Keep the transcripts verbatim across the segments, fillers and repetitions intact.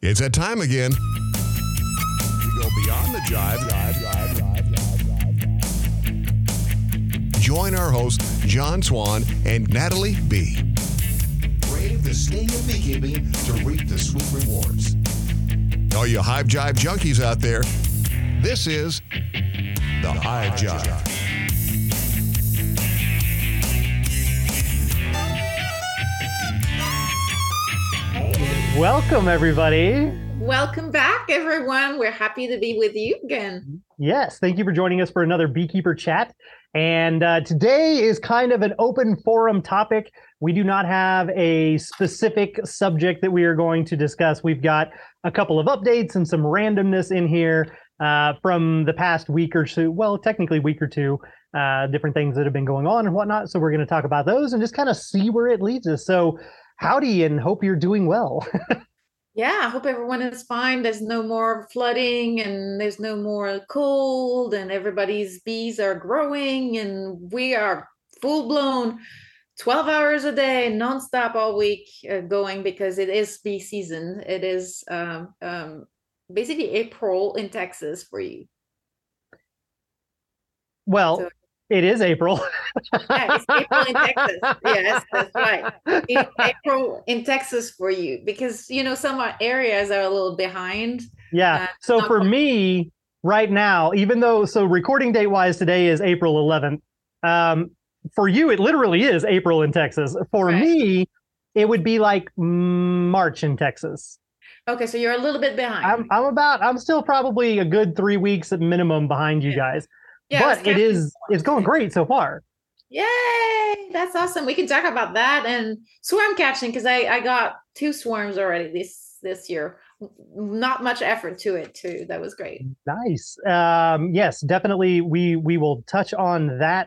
It's that time again. We go beyond the jive. jive, jive, jive, jive, jive. Join our hosts, John Swan and Natalie B. Brave the sting of beekeeping to reap the sweet rewards. All you Hive Jive junkies out there, this is the Hive Jive. Welcome, everybody. Welcome back, everyone. We're happy to be with you again. Yes, thank you for joining us for another Beekeeper Chat. And uh, today is kind of an open forum topic. We do not have a specific subject that we are going to discuss. We've got a couple of updates and some randomness in here uh, from the past week or two. Well, technically week or two, uh, different things that have been going on and whatnot. So we're going to talk about those and just kind of see where it leads us. So howdy, and hope you're doing well. Yeah, I hope everyone is fine. There's no more flooding and there's no more cold and everybody's bees are growing and we are full blown twelve hours a day, nonstop all week uh, going because it is bee season. It is um, um, basically April in Texas for you. Well, So- it is April. Yeah, it's April in Texas. Yes, that's right. It's April in Texas for you because, you know, some areas are a little behind. Yeah. Uh, So not for quite- me right now, even though, so recording date wise today is April eleventh. Um, for you, it literally is April in Texas. For Right. me, it would be like March in Texas. Okay, so you're a little bit behind. I'm, I'm about, I'm still probably a good three weeks at minimum behind you Yeah. guys, Yeah, but it's it catching is, it's going great so far. Yay! That's awesome. We can talk about that and swarm catching because I I got two swarms already this this year. Not much effort to it too. That was great. Nice. Um, yes, definitely. We we will touch on that.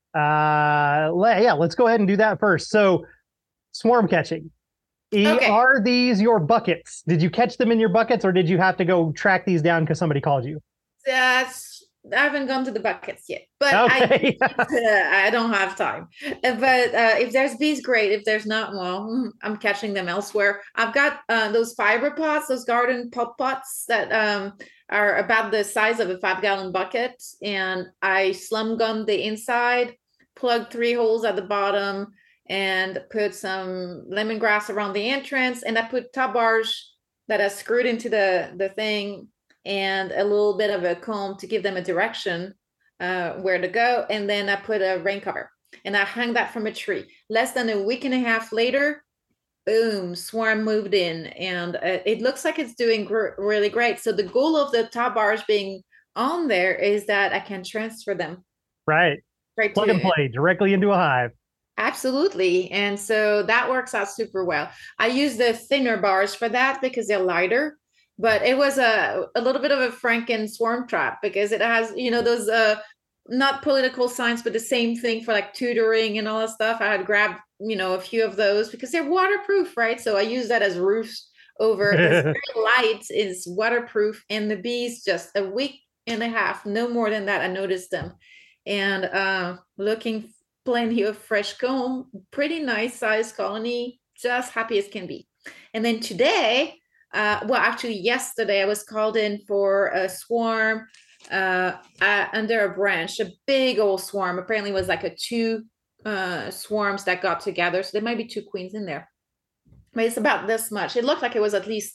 Uh, le- yeah, let's go ahead and do that first. So, swarm catching. E- Okay. Are these your buckets? Did you catch them in your buckets, or did you have to go track these down because somebody called you? That's I haven't gone to the buckets yet, but Okay. I I don't have time. Uh, But uh, if there's bees, great. If there's not, well, mm, I'm catching them elsewhere. I've got uh, those fiber pots, those garden pot pots that um, are about the size of a five gallon bucket, and I slum gun the inside, plug three holes at the bottom, and put some lemongrass around the entrance, and I put top bars that are screwed into the the thing and a little bit of a comb to give them a direction uh, where to go. And then I put a rain cover and I hung that from a tree. Less than a week and a half later, boom, swarm moved in. And uh, it looks like it's doing gr- really great. So the goal of the top bars being on there is that I can transfer them Right. right Plug to and play directly into a hive. Absolutely. And so that works out super well. I use the thinner bars for that because they're lighter. But it was a, a little bit of a Franken swarm trap because it has, you know, those uh not political signs, but the same thing for like tutoring and all that stuff. I had grabbed, you know, a few of those because they're waterproof, right? So I use that as roofs over. It's very light, is waterproof, and the bees just a week and a half, no more than that. I noticed them, and uh, looking plenty of fresh comb, pretty nice size colony, just happy as can be. And then today. Uh, well, actually, yesterday I was called in for a swarm uh, uh, under a branch, a big old swarm. Apparently, it was like a two uh, swarms that got together. So there might be two queens in there. But it's about this much. It looked like it was at least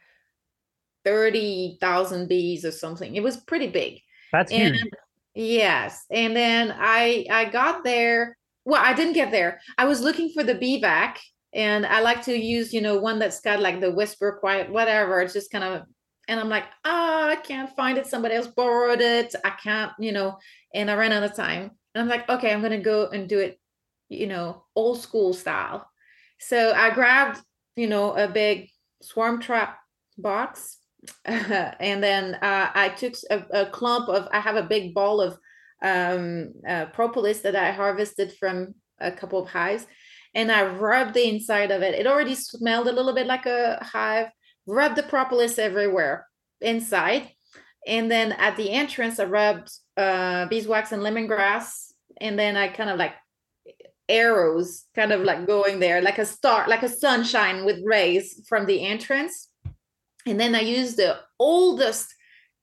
thirty thousand bees or something. It was pretty big. That's And huge. yes, and then I I got there. Well, I didn't get there. I was looking for the bee vac. And I like to use, you know, one that's got like the whisper quiet, whatever. It's just kind of, and I'm like, ah, oh, I can't find it. Somebody else borrowed it. I can't, you know, and I ran out of time. And I'm like, okay, I'm going to go and do it, you know, old school style. So I grabbed, you know, a big swarm trap box. And then uh, I took a, a clump of, I have a big ball of um, uh, propolis that I harvested from a couple of hives. And I rubbed the inside of it. It already smelled a little bit like a hive. Rubbed the propolis everywhere inside. And then at the entrance, I rubbed uh, beeswax and lemongrass. And then I kind of like arrows kind of like going there, like a star, like a sunshine with rays from the entrance. And then I used the oldest,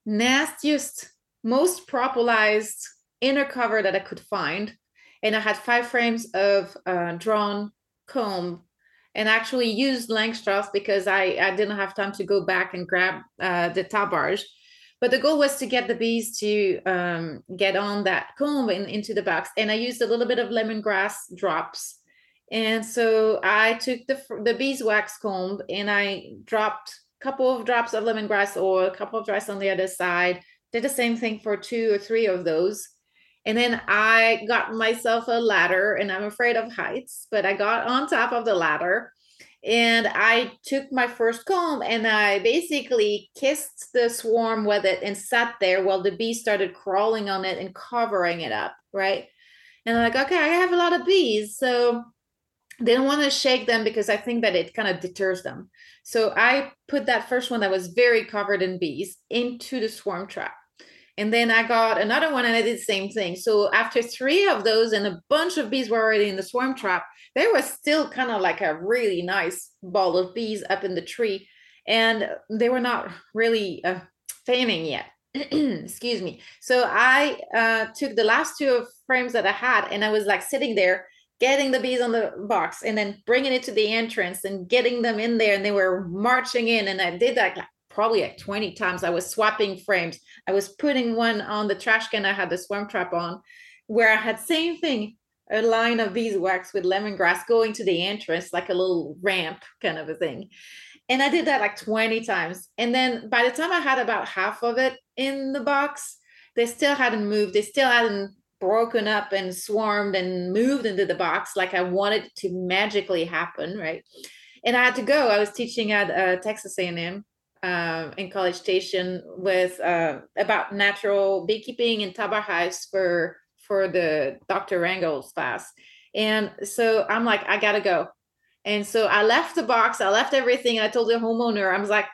nastiest, most propolised inner cover that I could find. And I had five frames of uh, drawn comb, and actually used Langstroth because I, I didn't have time to go back and grab uh, the tabars. But the goal was to get the bees to um, get on that comb in, into the box. And I used a little bit of lemongrass drops. And so I took the, the beeswax comb and I dropped a couple of drops of lemongrass oil, a couple of drops on the other side, did the same thing for two or three of those. And then I got myself a ladder, and I'm afraid of heights, but I got on top of the ladder and I took my first comb and I basically kissed the swarm with it and sat there while the bees started crawling on it and covering it up, right? And I'm like, okay, I have a lot of bees. So didn't want to shake them because I think that it kind of deters them. So I put that first one that was very covered in bees into the swarm trap. And then I got another one and I did the same thing. So after three of those and a bunch of bees were already in the swarm trap, there was still kind of like a really nice ball of bees up in the tree. And they were not really uh, fanning yet. Excuse me. So I uh, took the last two frames that I had and I was like sitting there getting the bees on the box and then bringing it to the entrance and getting them in there. And they were marching in. And I did that like probably like twenty times. I was swapping frames. I was putting one on the trash can I had the swarm trap on, where I had same thing, a line of beeswax with lemongrass going to the entrance, like a little ramp kind of a thing. And I did that like twenty times. And then by the time I had about half of it in the box, they still hadn't moved. They still hadn't broken up and swarmed and moved into the box like I wanted it to magically happen, right? And I had to go. I was teaching at uh, Texas A and M uh, in College Station with uh, about natural beekeeping and tabar hives for for the Doctor Rangel's class. And so I'm like, I gotta go. And so I left the box, I left everything. And I told the homeowner, I was like,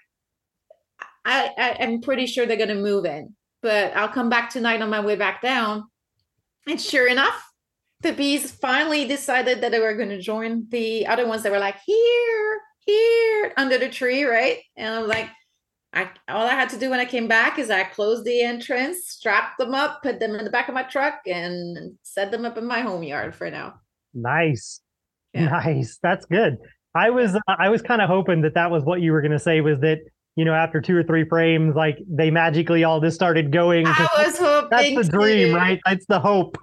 I, I, I'm pretty sure they're gonna move in, but I'll come back tonight on my way back down. And sure enough, the bees finally decided that they were going to join the other ones that were like, here, here, under the tree, right? And I'm like, I all I had to do when I came back is I closed the entrance, strapped them up, put them in the back of my truck, and set them up in my home yard for now. Nice. Yeah. Nice. That's good. I was, uh, I was kind of hoping that that was what you were going to say, was that, you know, after two or three frames, like they magically all just started going. I was hoping that's the dream, to. right? That's the hope.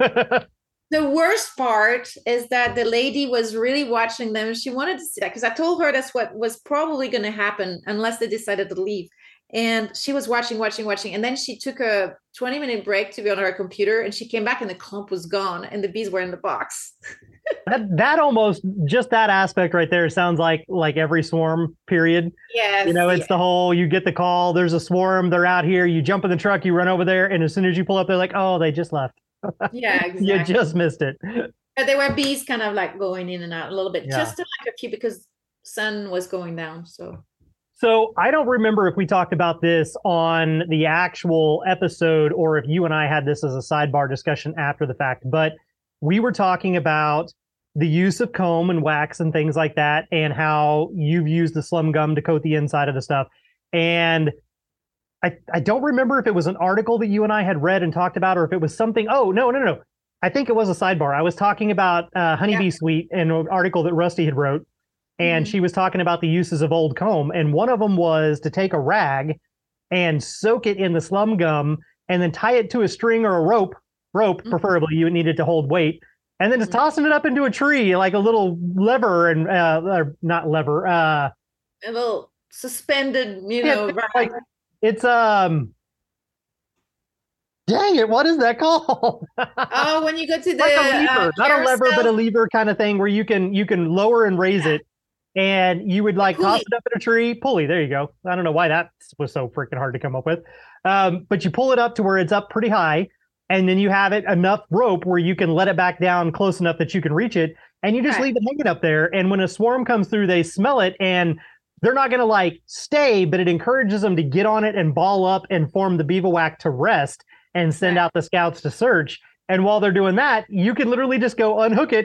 The worst part is that the lady was really watching them. She wanted to see that because I told her that's what was probably going to happen unless they decided to leave. And she was watching, watching, watching. And then she took a twenty minute break to be on her computer, and she came back and the clump was gone and the bees were in the box. that that almost, just that aspect right there sounds like like every swarm period. Yes. You know, it's yes. the whole, you get the call, there's a swarm, they're out here, you jump in the truck, you run over there, and as soon as you pull up, they're like, oh, they just left. Yeah, exactly. You just missed it. But there were bees kind of like going in and out a little bit, Yeah. just to like a few because sun was going down. So So I don't remember if we talked about this on the actual episode or if you and I had this as a sidebar discussion after the fact, but we were talking about the use of comb and wax and things like that, and how you've used the slum gum to coat the inside of the stuff. And I, I don't remember if it was an article that you and I had read and talked about, or if it was something. Oh, no, no, no. I think it was a sidebar. I was talking about uh, Honeybee Yeah. Suite in an article that Rusty had wrote. And Mhm. she was talking about the uses of old comb. And one of them was to take a rag and soak it in the slum gum and then tie it to a string or a rope, rope, Mhm. preferably you needed to hold weight, and then just Mhm. tossing it up into a tree like a little lever and, uh, or not lever, uh, a little suspended, you Yeah, know. it's like, it's, um, dang it, what is that called? Oh, when you go to the Like a lever, uh, not a lever, but a carousel. lever kind of thing where you can you can lower and raise Yeah. it, and you would like toss pulley. it up in a tree. Pulley, there you go. I don't know why that was so freaking hard to come up with, um, but you pull it up to where it's up pretty high, and then you have it enough rope where you can let it back down close enough that you can reach it, and you just Right. leave it hanging up there. And when a swarm comes through, they smell it, and they're not going to like stay, but it encourages them to get on it and ball up and form the bivouac to rest and send Right. out the scouts to search. And while they're doing that, you can literally just go unhook it,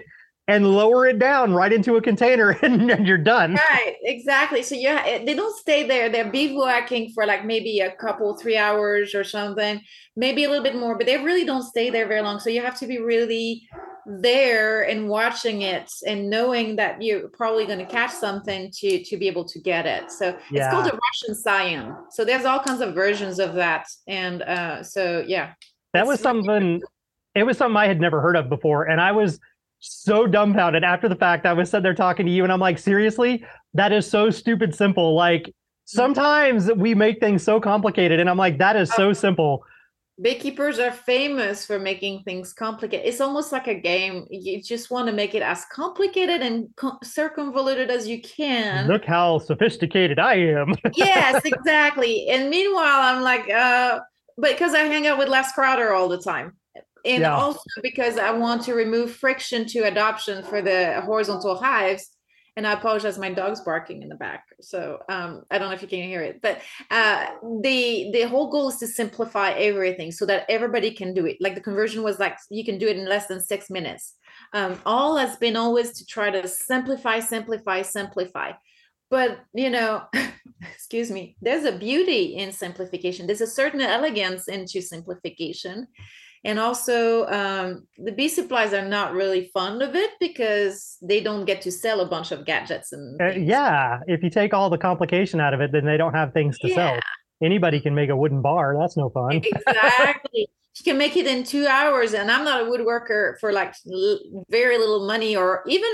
and lower it down right into a container, and, and you're done. Right, exactly. So yeah, they don't stay there. They're bivouacking for like maybe a couple, three hours or something, maybe a little bit more, but they really don't stay there very long. So you have to be really there and watching it and knowing that you're probably going to catch something to to be able to get it. So Yeah. it's called a Russian Scion. So there's all kinds of versions of that. And uh, so, yeah. That It's was really- something, it was something I had never heard of before. And I was so dumbfounded after the fact. I was sitting there talking to you and I'm like, seriously, that is so stupid simple. Like sometimes we make things so complicated and I'm like, that is so simple. Beekeepers are famous for making things complicated. It's almost like a game. You just want to make it as complicated and co- circumvoluted as you can. Look how sophisticated I am. Yes, exactly. And meanwhile, I'm like, uh, because I hang out with Les Crowder all the time. And Yeah. also because I want to remove friction to adoption for the horizontal hives. And I apologize, my dog's barking in the back. So um, I don't know if you can hear it. But uh, the the whole goal is to simplify everything so that everybody can do it. Like the conversion was like, you can do it in less than six minutes. Um, all has been always to try to simplify, simplify, simplify. But, you know, excuse me, there's a beauty in simplification. There's a certain elegance into simplification. And also, um, the bee supplies are not really fond of it because they don't get to sell a bunch of gadgets and Uh, things. yeah. If you take all the complication out of it, then they don't have things to Yeah. sell. Anybody can make a wooden bar. That's no fun. Exactly. You can make it in two hours, and I'm not a woodworker for like l- very little money or even,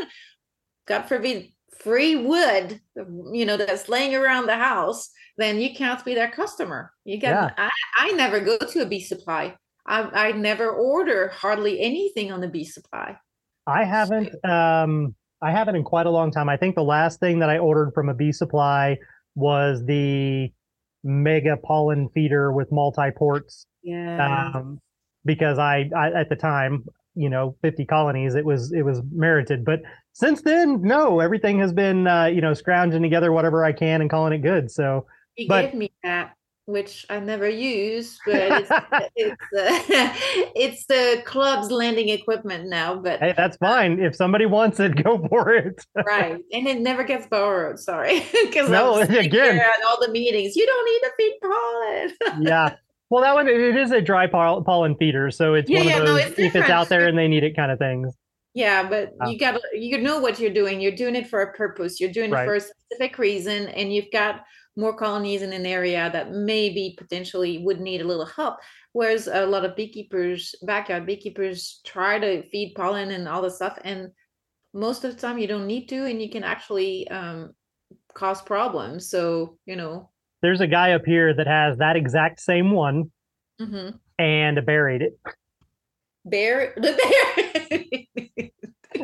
God forbid, free wood, you know, that's laying around the house. Then you can't be their customer. You can. Yeah. I, I never go to a bee supply. I, I never order hardly anything on the bee supply. I haven't um I haven't in quite a long time. I think the last thing that I ordered from a bee supply was the mega pollen feeder with multi-ports. Yeah. Um because I, I at the time, you know, fifty colonies, it was it was merited. But since then, no, everything has been uh, you know, scrounging together whatever I can and calling it good. So You but- gave me that, which I never use, but it's it's, uh, it's the club's landing equipment now. But hey, that's fine. If somebody wants it, go for it. right, and it never gets borrowed. Sorry, because No, I'm sitting again. there at all the meetings. You don't need to feed pollen. Yeah. Well, that one, it is a dry poll- pollen feeder, so it's Yeah, one of yeah, those no, it's if it's different. out there and they need it kind of things. Yeah, but Oh. you got to you know what you're doing. You're doing it for a purpose. You're doing Right. it for a specific reason, and you've got more colonies in an area that maybe potentially would need a little help. Whereas a lot of beekeepers, backyard beekeepers, try to feed pollen and all this stuff, and most of the time you don't need to, and you can actually um, cause problems. So you know, There's a guy up here that has that exact same one mhm. and buried it. bear the bear.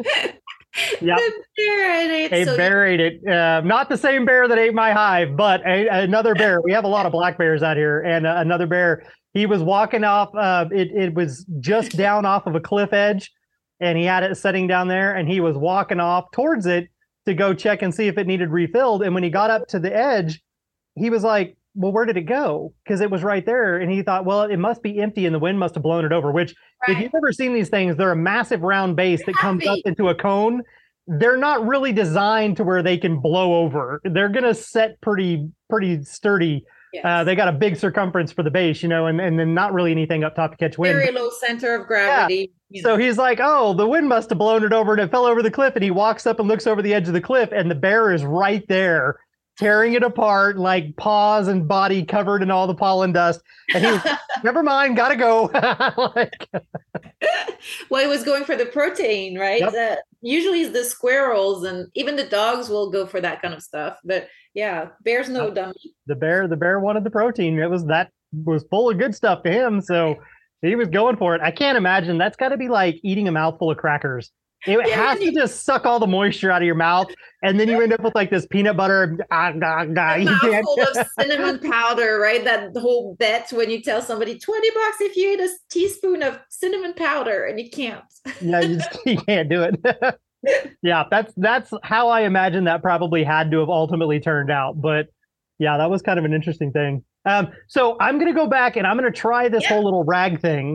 Yep. The bear and They it's so buried it. Uh, not the same bear that ate my hive, but a, another bear. We have a lot of black bears out here, and uh, another bear. He was walking off. Uh, it it was just down off of a cliff edge, and he had it sitting down there, and he was walking off towards it to go check and see if it needed refilled. And when he got up to the edge, he was like, "Well, where did it go?" Because it was right there, and he thought, "Well, it must be empty, and the wind must have blown it over." Which, if right. you've ever seen these things, they're a massive round base that comes up Happy. into a cone. They're not really designed to where they can blow over. They're gonna set pretty pretty sturdy. Yes. Uh, they got a big circumference for the base, you know, and, and then not really anything up top to catch wind. Very low center of gravity. you So know. he's like, "Oh, the wind must have blown it over and it fell over the cliff." And he walks up and looks over the edge of the cliff, and the bear is right there, tearing it apart, like paws and body covered in all the pollen dust. And he's, "Never mind, gotta go." Like, Well, it was going for the protein, right? Yep. Uh, usually it's the squirrels and even the dogs will go for that kind of stuff. But yeah, bears no Yep. dummy. the bear, the bear wanted the protein. It was that was full of good stuff to him, so he was going for it. I can't imagine that's got to be like eating a mouthful of crackers. It Yeah, has to you- just suck all the moisture out of your mouth, and then you end up with like this peanut butter. Ah, ah, ah, A you can't- mouthful of cinnamon powder, right? That whole bet when you tell somebody twenty bucks if you eat a teaspoon of cinnamon powder and you can't. yeah, you, just, you can't do it. Yeah, that's that's how I imagine that probably had to have ultimately turned out. But yeah, that was kind of an interesting thing. Um, so I'm gonna go back and I'm gonna try this Yeah. whole little rag thing.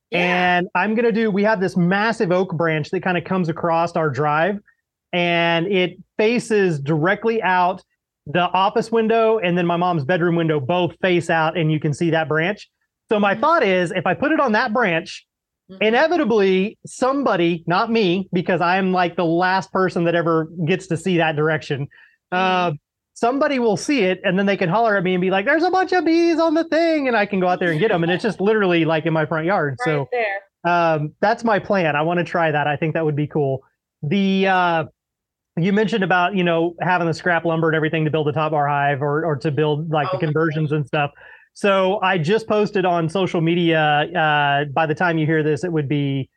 Yeah. And I'm going to do, we have this massive oak branch that kind of comes across our drive, and it faces directly out. The office window and then my mom's bedroom window both face out, and you can see that branch. So my Mhm. thought is, if I put it on that branch, Mhm. inevitably somebody, not me, because I'm like the last person that ever gets to see that direction, uh, Mhm. somebody will see it, and then they can holler at me and be like, there's a bunch of bees on the thing, and I can go out there and get them. And it's just literally like in my front yard. Right So there. um, that's my plan. I want to try that. I think that would be cool. The uh, you mentioned about, you know, having the scrap lumber and everything to build a top bar hive, or or to build like the Oh my conversions and stuff. So I just posted on social media. Uh, by the time you hear this, it would be,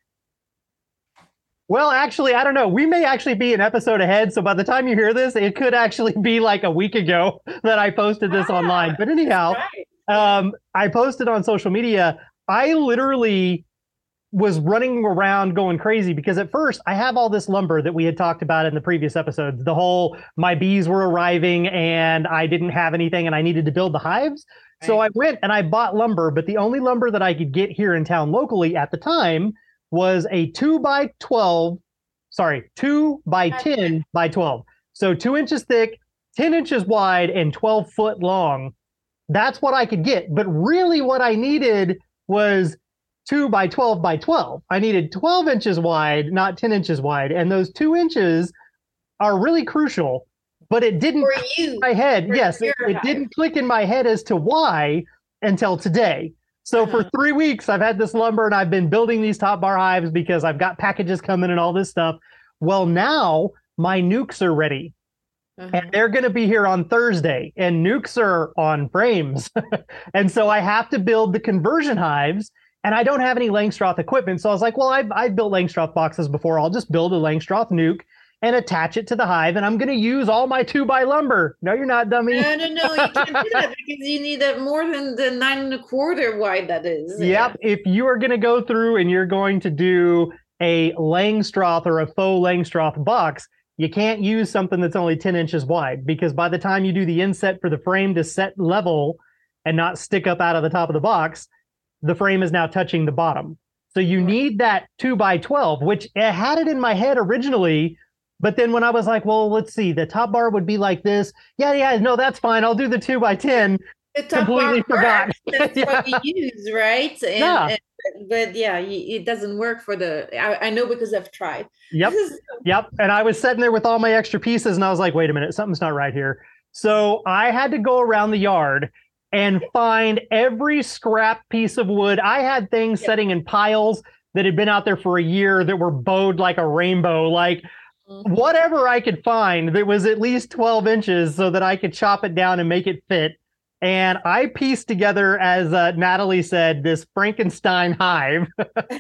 well, actually, I don't know. We may actually be an episode ahead. So by the time you hear this, it could actually be like a week ago that I posted this Ah, online. But anyhow, right. Yeah. um, I posted on social media. I literally was running around going crazy because at first I have all this lumber that we had talked about in the previous episodes. The whole, my bees were arriving and I didn't have anything and I needed to build the hives. So I Right. went and I bought lumber, but the only lumber that I could get here in town locally at the time was a two by twelve, sorry, two by ten by twelve. So two inches thick, ten inches wide, and twelve foot long. That's what I could get. But really what I needed was two by twelve by twelve. I needed twelve inches wide, not ten inches wide. And those two inches are really crucial, but it didn't For click you. in my head. For Yes, it, your it hive. didn't click in my head as to why until today. So for Uh-huh. three weeks, I've had this lumber and I've been building these top bar hives because I've got packages coming and all this stuff. Well, now my nukes are ready. Uh-huh. And they're going to be here on Thursday, and nukes are on frames. And so I have to build the conversion hives, and I don't have any Langstroth equipment. So I was like, well, I've, I've built Langstroth boxes before. I'll just build a Langstroth nuke and attach it to the hive, and I'm going to use all my two by lumber. No, you're not, dummy. No, no, no, you can't do that because you need a more than the nine and a quarter wide that is. Yep. If you are going to go through and you're going to do a Langstroth or a faux Langstroth box, you can't use something that's only ten inches wide, because by the time you do the inset for the frame to set level and not stick up out of the top of the box, the frame is now touching the bottom. So you Right. need that two by twelve, which I had it in my head originally. But then when I was like, well, let's see, the top bar would be like this. Yeah, yeah, no, that's fine. I'll do the two by ten. The top Completely bar forgot. works. That's Yeah. what we use, right? And, Yeah. and- but yeah, y- it doesn't work for the. I, I know because I've tried. Yep. Yep. And I was sitting there with all my extra pieces and I was like, wait a minute, something's not right here. So I had to go around the yard and find every scrap piece of wood. I had things Yep. setting in piles that had been out there for a year that were bowed like a rainbow, like Mhm. whatever I could find that was at least twelve inches so that I could chop it down and make it fit. And I pieced together, as uh, Natalie said, this Frankenstein hive.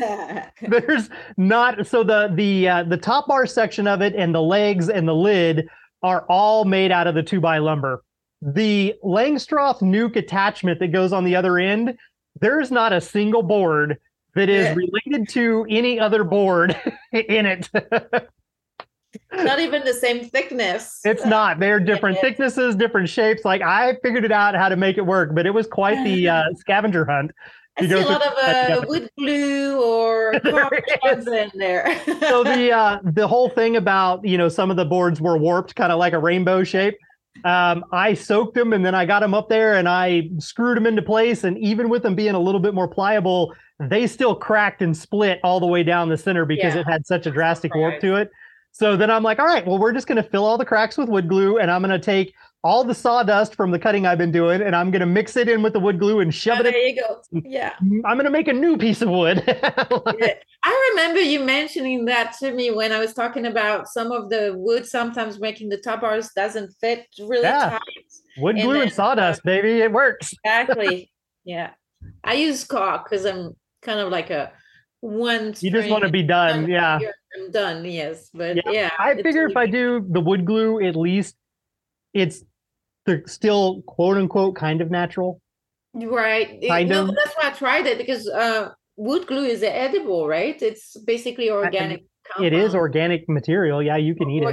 There's not, so the the uh, the top bar section of it and the legs and the lid are all made out of the two by lumber. The Langstroth nuke attachment that goes on the other end, there's not a single board that is Yeah. related to any other board in it. Not even the same thickness. It's not. They're different Yeah. thicknesses, different shapes. Like I figured it out how to make it work, but it was quite the uh, scavenger hunt. I to see go a lot through of that uh, together. wood glue or There copper is. in there. So the uh, the whole thing about, you know, some of the boards were warped, kind of like a rainbow shape. Um, I soaked them and then I got them up there and I screwed them into place. And even with them being a little bit more pliable, they still cracked and split all the way down the center because Yeah. it had such a drastic warp Right. to it. So then I'm like, all right, well, we're just going to fill all the cracks with wood glue, and I'm going to take all the sawdust from the cutting I've been doing, and I'm going to mix it in with the wood glue and shove Oh, it in. there you go. Yeah. I'm going to make a new piece of wood. Yeah. I remember you mentioning that to me when I was talking about some of the wood sometimes making the top bars doesn't fit really Yeah. tight. Wood And glue and then, sawdust, baby. It works. Exactly. Yeah. I use caulk because I'm kind of like a one. You just want to string be done. and Yeah. I'm done. Yes. But Yeah. yeah. I it's figure if I really- do the wood glue, at least it's the still quote unquote kind of natural. Right. It- Kind no, of. that's why I tried it because uh, wood glue is edible, right? It's basically organic. It is compound. organic material. Yeah, you can eat Or- it.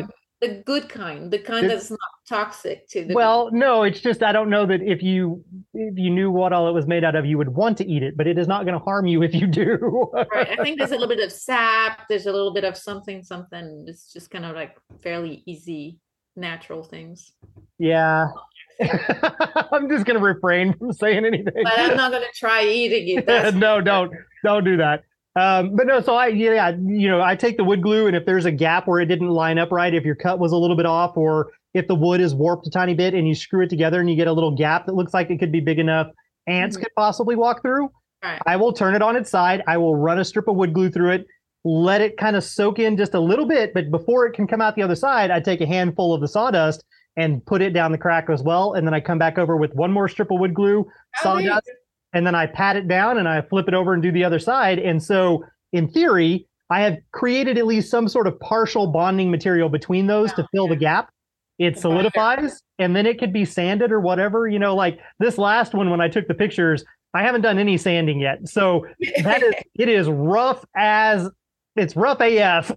the good kind, the kind It's- that's not toxic to the Well, no, it's just I don't know that if you if you knew what all it was made out of, you would want to eat it, but it is not going to harm you if you do. right. I think there's a little bit of sap, there's a little bit of something, something. It's just kind of like fairly easy, natural things. Yeah. I'm just going to refrain from saying anything. But I'm not gonna try eating it. That's no, don't don't do that. Um, but no, so I yeah, you know, I take the wood glue, and if there's a gap where it didn't line up right, if your cut was a little bit off, or if the wood is warped a tiny bit, and you screw it together and you get a little gap that looks like it could be big enough ants Mhm. could possibly walk through, right. I will turn it on its side. I will run a strip of wood glue through it, let it kind of soak in just a little bit, but before it can come out the other side, I take a handful of the sawdust and put it down the crack as well, and then I come back over with one more strip of wood glue, Oh, there you sawdust, and then I pat it down and I flip it over and do the other side. And so in theory, I have created at least some sort of partial bonding material between those to fill the gap. It The solidifies, and then it could be sanded or whatever. You know, like this last one, when I took the pictures, I haven't done any sanding yet. So that is, it is rough as, it's rough A F.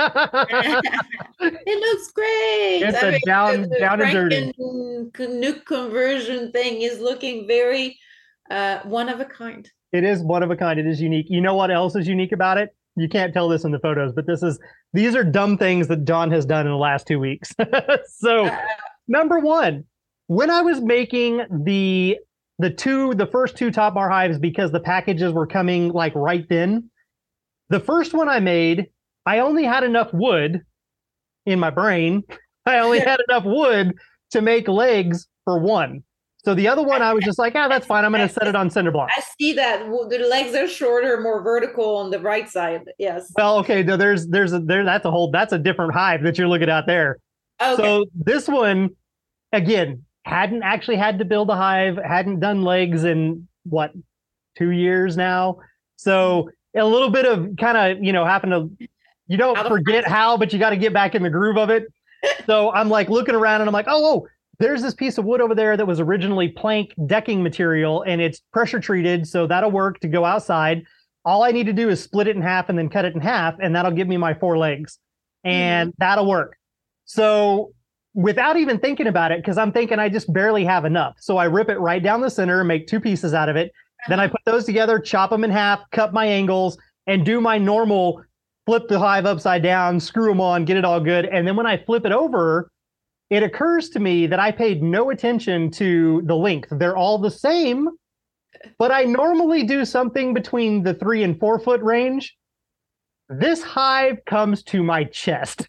It looks great. It's a down- the down and dirty. Nuke conversion thing is looking very uh, one of a kind. It is one of a kind. It is unique. You know what else is unique about it? You can't tell this in the photos, but this is these are dumb things that Dawn has done in the last two weeks. So, Uh, number one, when I was making the the two the first two top bar hives, because the packages were coming like right then, the first one I made, I only had enough wood in my brain. I only had enough wood to make legs for one. So the other one, I was just like, ah, that's fine. I'm going to set it on cinder block. I see that w- the legs are shorter, more vertical on the right side. Yes. Well, okay, no, there's there's a there that's a whole that's a different hive that you're looking at there. Okay. So this one, again, hadn't actually had to build a hive, hadn't done legs in what, two years now. So a little bit of kind of, you know, happen to, you don't Out of forget practice. how, but you got to get back in the groove of it. So I'm like looking around and I'm like, oh, oh, there's this piece of wood over there that was originally plank decking material, and it's pressure treated, so that'll work to go outside. All I need to do is split it in half and then cut it in half, and that'll give me my four legs, and that'll work. So without even thinking about it, because I'm thinking I just barely have enough, so I rip it right down the center, make two pieces out of it. Then I put those together, chop them in half, cut my angles, and do my normal flip the hive upside down, screw them on, get it all good. And then when I flip it over, it occurs to me that I paid no attention to the length. They're all the same, but I normally do something between the three and four foot range. This hive comes to my chest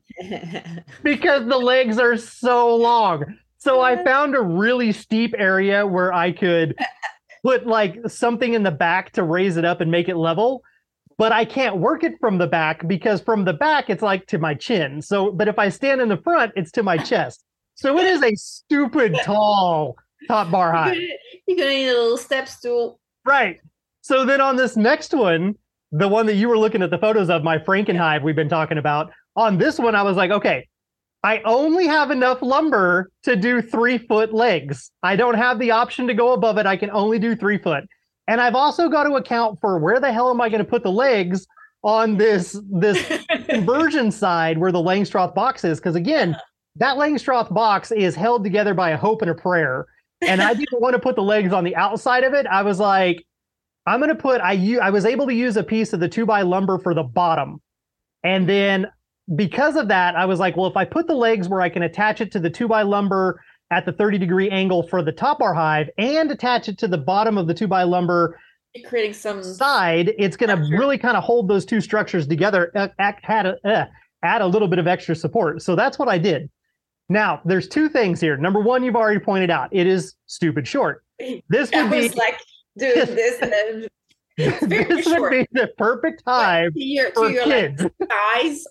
because the legs are so long. So I found a really steep area where I could put like something in the back to raise it up and make it level. But I can't work it from the back because from the back, it's like to my chin. So, but if I stand in the front, it's to my chest. So it is a stupid tall top bar hive. You're gonna need a little step stool. Right. So then on this next one, the one that you were looking at the photos of, my Frankenhive we've been talking about, on this one, I was like, okay, I only have enough lumber to do three foot legs. I don't have the option to go above it. I can only do three foot. And I've also got to account for where the hell am I going to put the legs on this this conversion side where the Langstroth box is? Because again, that Langstroth box is held together by a hope and a prayer. And I didn't want to put the legs on the outside of it. I was like, I'm going to put, I, u- I was able to use a piece of the two by lumber for the bottom. And then because of that, I was like, well, if I put the legs where I can attach it to the two by lumber at the thirty degree angle for the top bar hive and attach it to the bottom of the two by lumber You're creating some side, it's going to structure. really kind of hold those two structures together, uh, act, add, a, uh, add a little bit of extra support. So that's what I did. Now, there's two things here. Number one, you've already pointed out, it is stupid short. This I would be was like doing this and it's very this would short. be the perfect hive to your, for to your kids. like, thighs.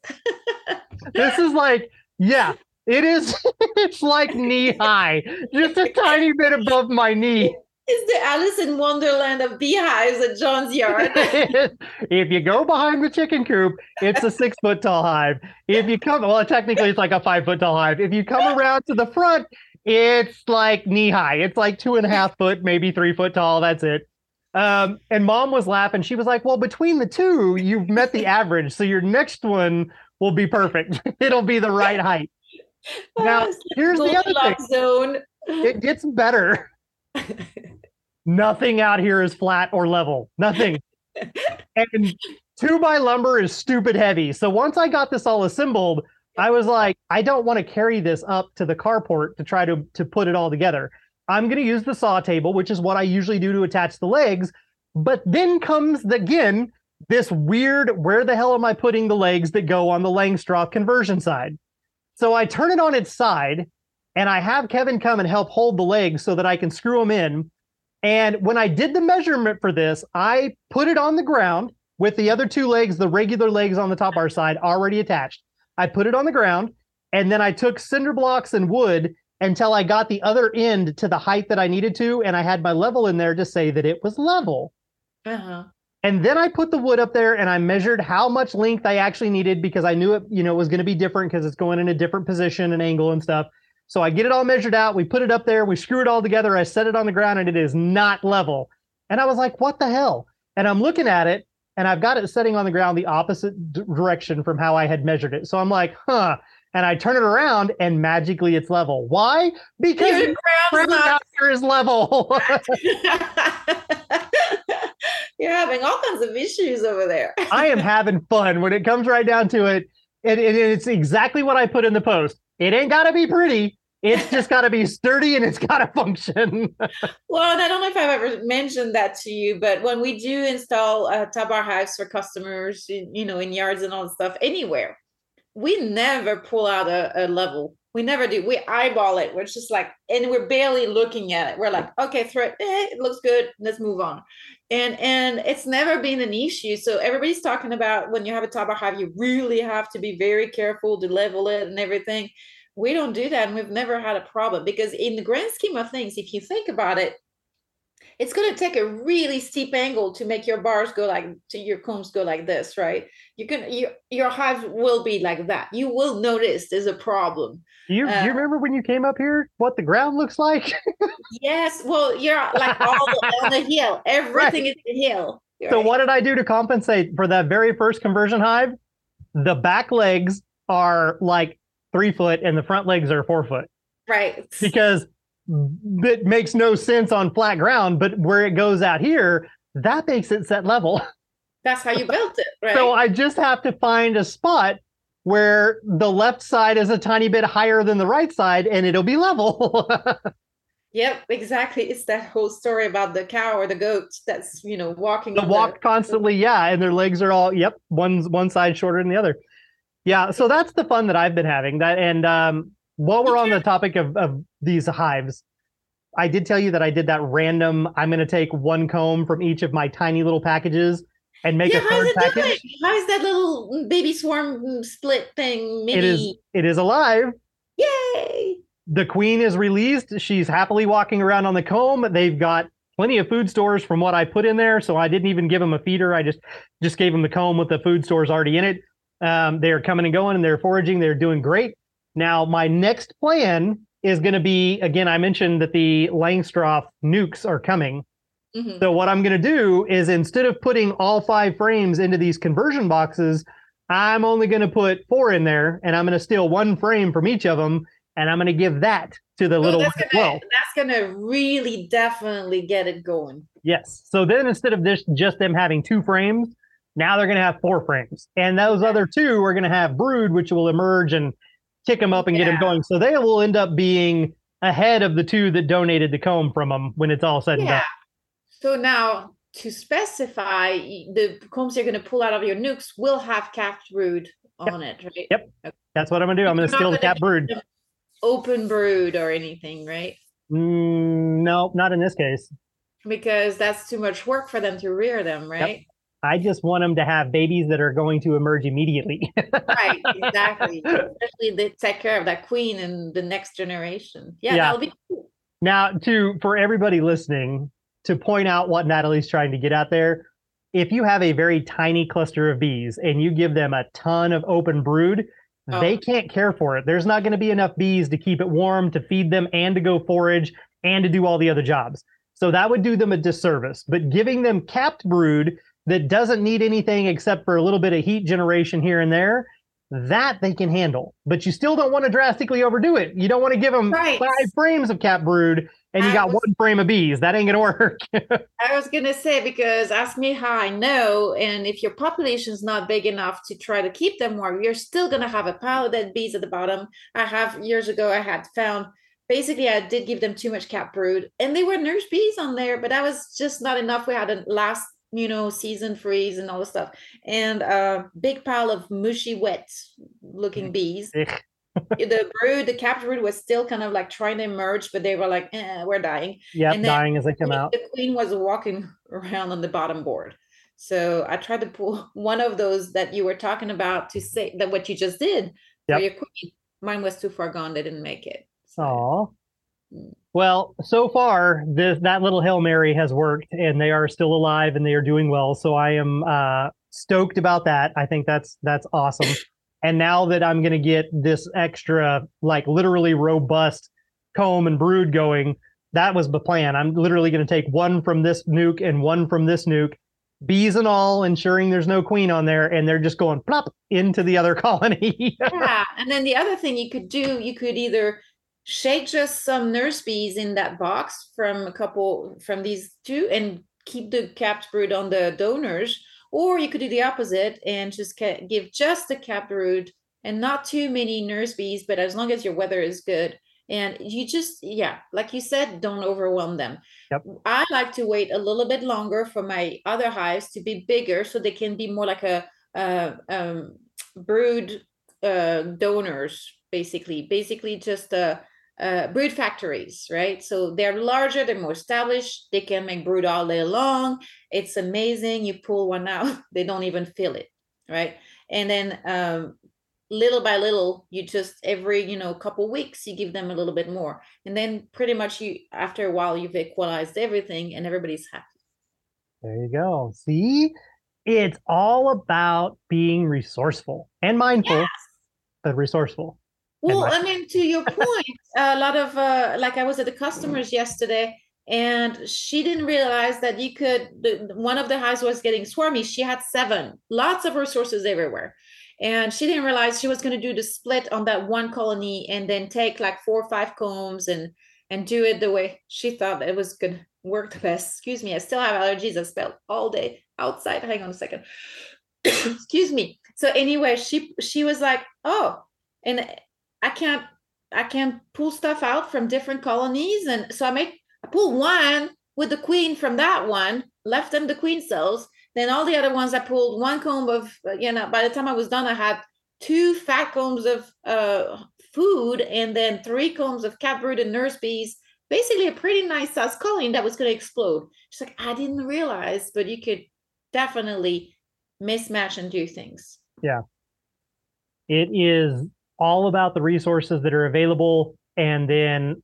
This is like, yeah, it is. It's like knee high, just a tiny bit above my knee. It's the Alice in Wonderland of beehives at John's yard. If you go behind the chicken coop, it's a six foot tall hive. If you come, well, technically it's like a five foot tall hive. If you come around to the front, it's like knee high. It's like two and a half foot, maybe three foot tall. That's it. Um, and mom was laughing. She was like, well, between the two, you've met the average. So your next one will be perfect. It'll be the right height. Now, here's the other thing. Zone. It gets better. Nothing out here is flat or level. Nothing. And two by lumber is stupid heavy. So once I got this all assembled, I was like, I don't want to carry this up to the carport to try to, to put it all together. I'm going to use the saw table, which is what I usually do to attach the legs. But then comes, the, again, this weird, where the hell am I putting the legs that go on the Langstroth conversion side? So I turn it on its side, and I have Kevin come and help hold the legs so that I can screw them in. And when I did the measurement for this, I put it on the ground with the other two legs, the regular legs on the top bar side, already attached. I put it on the ground, and then I took cinder blocks and wood until I got the other end to the height that I needed to, and I had my level in there to say that it was level. Uh-huh. And then I put the wood up there and I measured how much length I actually needed because I knew it, you know, was going to be different because it's going in a different position and angle and stuff. So I get it all measured out. We put it up there. We screw it all together. I set it on the ground and it is not level. And I was like, what the hell? And I'm looking at it and I've got it setting on the ground the opposite d- direction from how I had measured it. So I'm like, huh. And I turn it around and magically it's level. Why? Because the ground out here is level. You're having all kinds of issues over there. I am having fun when it comes right down to it. And, and it's exactly what I put in the post. It ain't got to be pretty. It's just got to be sturdy and it's got to function. Well, and I don't know if I've ever mentioned that to you, but when we do install uh, Tabar hives for customers, you know, in yards and all that stuff, anywhere, we never pull out a, a level. We never do. We eyeball it. We're just like, and we're barely looking at it. We're like, okay, throw it. Eh, it looks good. Let's move on. And and it's never been an issue. So everybody's talking about when you have a Tabar hive, you really have to be very careful to level it and everything. We don't do that. And we've never had a problem because in the grand scheme of things, if you think about it, it's going to take a really steep angle to make your bars go like, to your combs go like this, right? You can, your, your hives will be like that. You will notice there's a problem. Do you, uh, do you remember when you came up here, what the ground looks like? Yes. Well, you're like all on the hill. Everything right. is the hill. Right? So what did I do to compensate for that very first conversion hive? The back legs are like three foot and the front legs are four foot. Right. Because it makes no sense on flat ground, but where it goes out here, that makes it set level. That's how you built it, right? So I just have to find a spot where the left side is a tiny bit higher than the right side and it'll be level. Yep, exactly. It's that whole story about the cow or the goat that's, you know, walking. The walk the- constantly, yeah, and their legs are all, yep, one's one side shorter than the other. Yeah, so that's the fun that I've been having. That and um while we're on the topic of, of these hives, I did tell you that I did that random, I'm going to take one comb from each of my tiny little packages and make yeah, a third package. Doing? How is that little baby swarm split thing? Maybe... It is, it is alive. Yay! The queen is released. She's happily walking around on the comb. They've got plenty of food stores from what I put in there, so I didn't even give them a feeder. I just, just gave them the comb with the food stores already in it. Um, they're coming and going and they're foraging. They're doing great. Now, my next plan is going to be, again, I mentioned that the Langstroth nukes are coming. Mm-hmm. So what I'm going to do is instead of putting all five frames into these conversion boxes, I'm only going to put four in there and I'm going to steal one frame from each of them. And I'm going to give that to the oh, little one as well. That's going to really definitely get it going. Yes. So then instead of this, just them having two frames, now they're going to have four frames. And those okay. other two are going to have brood, which will emerge and kick them up and yeah. get them going. So they will end up being ahead of the two that donated the comb from them when it's all said yeah. and done. So now to specify, the combs you're going to pull out of your nukes will have capped brood on yep. it, right? Yep. Okay. That's what I'm going to do. I'm going to steal the capped brood. Open brood or anything, right? Mm, no, not in this case. Because that's too much work for them to rear them, right? Yep. I just want them to have babies that are going to emerge immediately. Right, exactly. Especially they take care of that queen and the next generation. Yeah, yeah, that'll be cool. Now, to for everybody listening, to point out what Natalie's trying to get out there, if you have a very tiny cluster of bees and you give them a ton of open brood, oh. they can't care for it. There's not going to be enough bees to keep it warm, to feed them, and to go forage, and to do all the other jobs. So that would do them a disservice. But giving them capped brood that doesn't need anything except for a little bit of heat generation here and there, that they can handle. But you still don't want to drastically overdo it. You don't want to give them Right. five frames of capped brood and you I got was- one frame of bees. That ain't gonna work. I was gonna say, because ask me how I know, and if your population is not big enough to try to keep them warm, you're still gonna have a pile of dead bees at the bottom. I have years ago, I had found basically I did give them too much capped brood, and they were nurse bees on there, but that was just not enough. We had a last, you know, season freeze and all the stuff, and a big pile of mushy, wet looking bees. The brood, the capped brood was still kind of like trying to emerge, but they were like, eh, we're dying. Yep, And then dying as they come out. the queen was walking around on the bottom board. So I tried to pull one of those that you were talking about to say that what you just did Yep. for your queen. Mine was too far gone. They didn't make it. So, Aw. Well, so far, this that little Hail Mary has worked, and they are still alive and they are doing well. So I am uh, stoked about that. I think that's that's awesome. And now that I'm going to get this extra, like literally robust comb and brood going, that was the plan. I'm literally going to take one from this nuke and one from this nuke, bees and all, ensuring there's no queen on there, and they're just going plop into the other colony. yeah. And then the other thing you could do, you could either shake just some nurse bees in that box from a couple from these two and keep the capped brood on the donors, or you could do the opposite and just ca- give just the capped brood and not too many nurse bees, but as long as your weather is good. And you just, yeah, like you said, don't overwhelm them. Yep. I like to wait a little bit longer for my other hives to be bigger so they can be more like a, uh, um, brood uh, donors, basically. Basically just a, Uh, brood factories, right? So they're larger, they're more established, they can make brood all day long. It's amazing. You pull one out, they don't even feel it, right? And then um, little by little, you just every, you know, couple weeks, you give them a little bit more. And then pretty much you, after a while, you've equalized everything and everybody's happy. There you go. See, it's all about being resourceful and mindful, Yes. but resourceful. Well, my- I mean, to your point, a lot of uh, like I was at the customers yesterday, and she didn't realize that you could. The, one of the hives was getting swarmy. She had seven, lots of resources everywhere, and she didn't realize she was going to do the split on that one colony, and then take like four or five combs and and do it the way she thought it was going to work the best. Excuse me, I still have allergies. I spelled all day outside. Hang on a second. Excuse me. So anyway, she she was like, oh, and I can't I can't pull stuff out from different colonies. And so I make I pull one with the queen from that one, left them the queen cells. Then all the other ones I pulled one comb of, you know, by the time I was done, I had two fat combs of uh, food and then three combs of capped brood and nurse bees. Basically a pretty nice size colony that was going to explode. She's like, I didn't realize, but you could definitely mismatch and do things. Yeah. It is all about the resources that are available, and then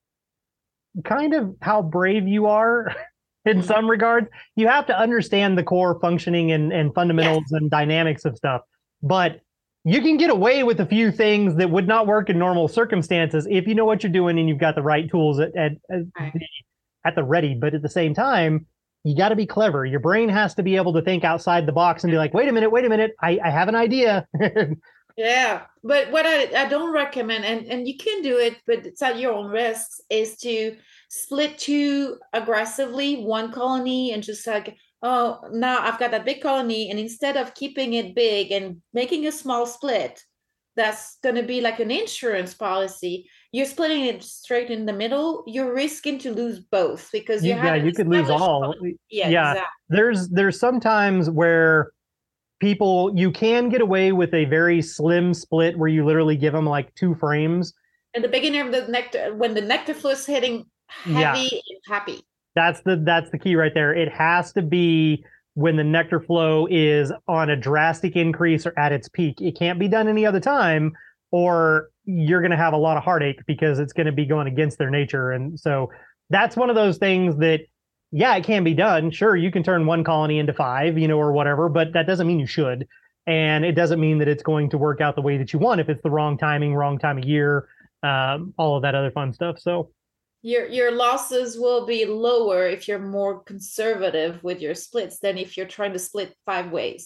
kind of how brave you are in Mm-hmm. some regards. You have to understand the core functioning and, and fundamentals Yes. and dynamics of stuff. But you can get away with a few things that would not work in normal circumstances if you know what you're doing and you've got the right tools at, at, at, Right. the, at the ready. But at the same time, you got to be clever. Your brain has to be able to think outside the box and be like, wait a minute, wait a minute, I, I have an idea. Yeah, but what I, I don't recommend, and, and you can do it, but it's at your own risk, is to split too aggressively one colony and just like, oh, now I've got that big colony, and instead of keeping it big and making a small split, that's going to be like an insurance policy. You're splitting it straight in the middle. You're risking to lose both because you You- have yeah, an you could lose established all. colony. Yeah, Yeah. exactly. There's there's sometimes where people, you can get away with a very slim split where you literally give them like two frames. In the beginning of the nectar, when the nectar flow is hitting heavy Yeah. and happy. That's the that's the key right there. It has to be when the nectar flow is on a drastic increase or at its peak. It can't be done any other time, or you're going to have a lot of heartache because it's going to be going against their nature. And so that's one of those things that, yeah, it can be done. Sure, you can turn one colony into five, you know, or whatever, but that doesn't mean you should. And it doesn't mean that it's going to work out the way that you want if it's the wrong timing, wrong time of year, um, all of that other fun stuff. So Your your losses will be lower if you're more conservative with your splits than if you're trying to split five ways.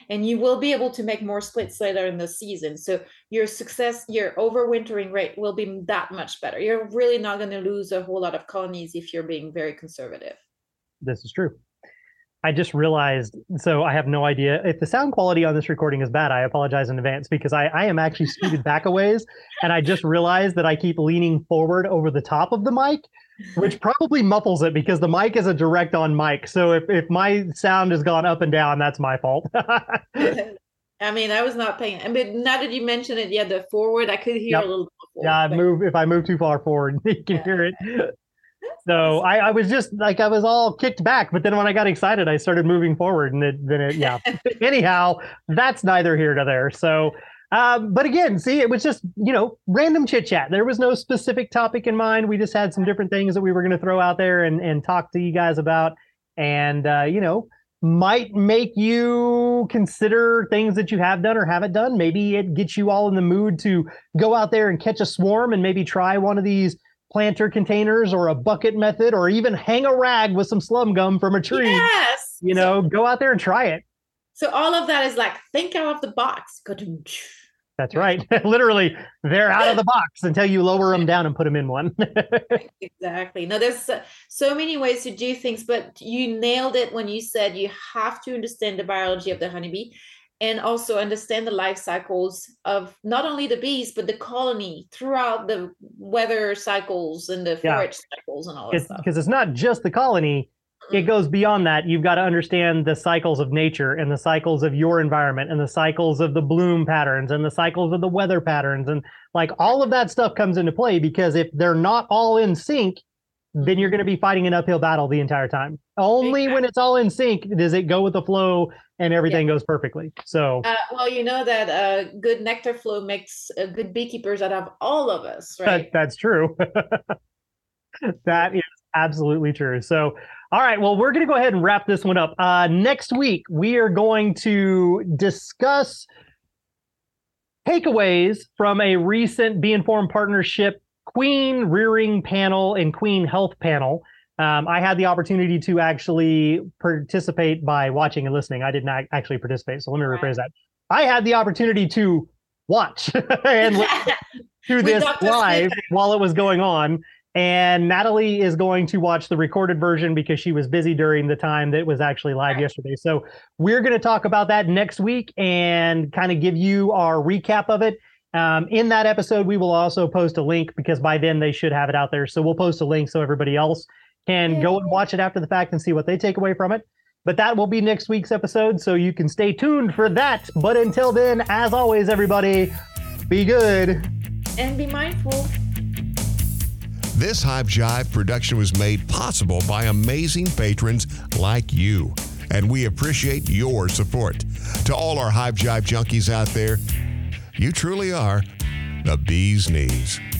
and you will be able to make more splits later in the season. So your success, your overwintering rate will be that much better. You're really not going to lose a whole lot of colonies if you're being very conservative. This is true. I just realized, so I have no idea. If the sound quality on this recording is bad, I apologize in advance, because I, I am actually scooted back a ways, and I just realized that I keep leaning forward over the top of the mic, which probably muffles it because the mic is a direct on mic. So if, if my sound has gone up and down, that's my fault. I mean, I was not paying. I mean, now that you mention it, yeah, the forward, I could hear yep. a little. Forward, yeah, I but... move if I move too far forward, you can yeah. hear it. So I, I was just like, I was all kicked back, but then when I got excited, I started moving forward, and it, then it, yeah. Anyhow, that's neither here nor there. So, um, but again, see, it was just, you know, random chit chat. There was no specific topic in mind. We just had some different things that we were going to throw out there and, and talk to you guys about, and, uh, you know, might make you consider things that you have done or haven't done. Maybe it gets you all in the mood to go out there and catch a swarm and maybe try one of these planter containers or a bucket method, or even hang a rag with some slum gum from a tree. Yes. You know, so, go out there and try it. So all of that is like, think out of the box. That's right. Literally, they're out of the box until you lower them down and put them in one. Exactly. No, there's so, so many ways to do things, but you nailed it when you said you have to understand the biology of the honeybee, and also understand the life cycles of not only the bees, but the colony throughout the weather cycles and the forage yeah. cycles and all that stuff. Because it's not just the colony, mm-hmm. it goes beyond that. You've got to understand the cycles of nature and the cycles of your environment and the cycles of the bloom patterns and the cycles of the weather patterns. And like all of that stuff comes into play, because if they're not all in sync, then you're going to be fighting an uphill battle the entire time. Only exactly. when it's all in sync does it go with the flow and everything yeah. goes perfectly. So, uh, well, you know that uh, good nectar flow makes uh, good beekeepers out of all of us, right? That, that's true. That is absolutely true. So, all right, well, we're going to go ahead and wrap this one up. Uh, next week, we are going to discuss takeaways from a recent Bee Informed Partnership Queen Rearing Panel and Queen Health Panel. Um, I had the opportunity to actually participate by watching and listening. I did not actually participate, so let me rephrase that. I had the opportunity to watch and listen to this live while it was going on. And Natalie is going to watch the recorded version because she was busy during the time that it was actually live right. yesterday. So we're going to talk about that next week and kind of give you our recap of it. Um, in that episode, we will also post a link, because by then they should have it out there. So we'll post a link so everybody else can yeah. go and watch it after the fact and see what they take away from it. But that will be next week's episode, so you can stay tuned for that. But until then, as always, everybody, be good. And be mindful. This Hive Jive production was made possible by amazing patrons like you, and we appreciate your support. To all our Hive Jive junkies out there, you truly are the bee's knees.